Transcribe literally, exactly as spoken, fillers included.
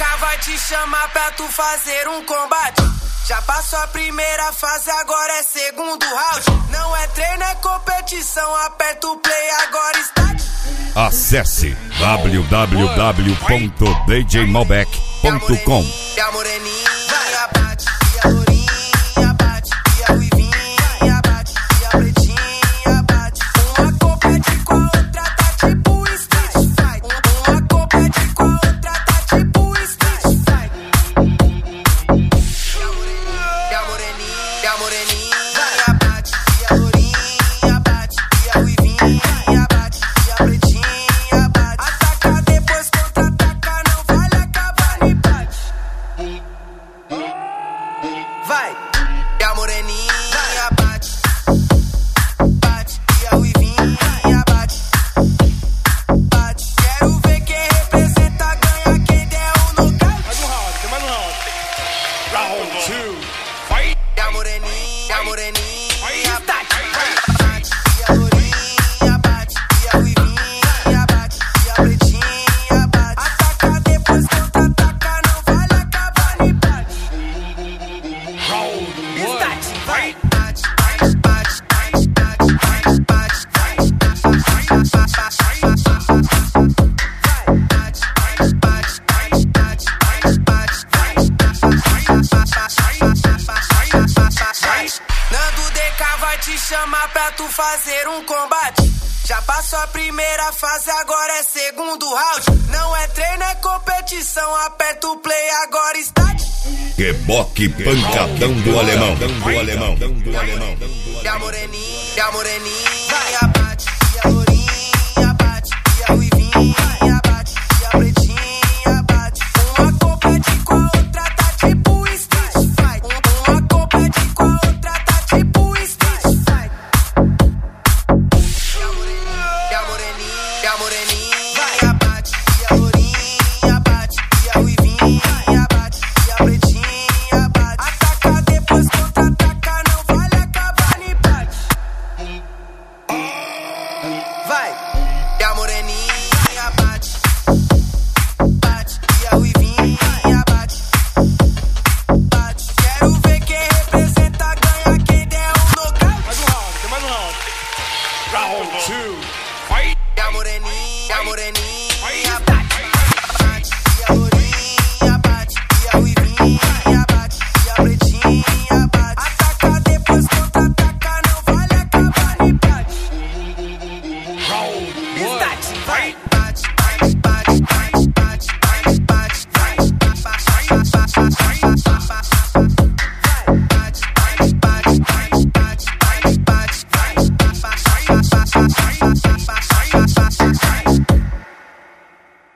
K vai te chamar pra tu fazer um combate. Já passou a primeira fase, agora é segundo round. Não é treino, é competição. Aperta o play, agora está. Acesse w w w ponto d j malbec ponto com. E a moreninha bate, e a lourinha bate, e a ruivinha bate, e a pretinha bate. Uma compete com a outra, tá tipo street fight. Uma compete com a outra, tá tipo street fight. E a moreninha, e a moreninha bate, e a lourinha bate, e a ruivinha bate, e a pretinha bate. Ataca depois contra-ataca, não vale acabar nem bate. Vai, e a moreninha bate, bate, e a ruivinha bate, bate. Quero ver quem representa, ganha quem der o nocaute. Mais um round, tem mais um round. Round two, fight. E a moreninha, e a moreninha bate, bate, e a lourinha bate, e a ruivinha bate, e a pretinha bate. Ataca depois contra-ataca, não vale acabar nem bate. Round one, fight. Bate, bate, bate, bate, bate, bate, bate, Nando D K vai te chamar pra tu fazer um combate. Já passou a primeira fase, agora é segundo round. Não é treino, é competição. Aperta o play, agora está. Reboque pancadão do alemão. Do alemão. Do alemão. E a moreninha, e a moreninha